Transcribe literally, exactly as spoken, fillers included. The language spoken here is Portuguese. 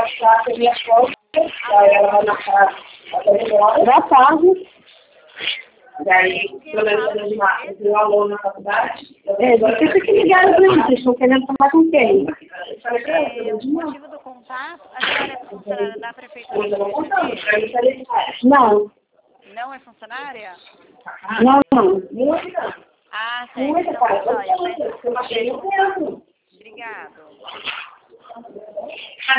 passar as minhas fotos, aí ela vai marcar da tarde. Daí, pelo menos, eu tenho um aluno na faculdade. É, vocês que ligaram para mim, vocês estão querendo falar com quem? É, o motivo do contato, a senhora é funcionária da prefeitura? Não. Não é funcionária? Não, não. Ah, certo. Então, tá jóia. Obrigado.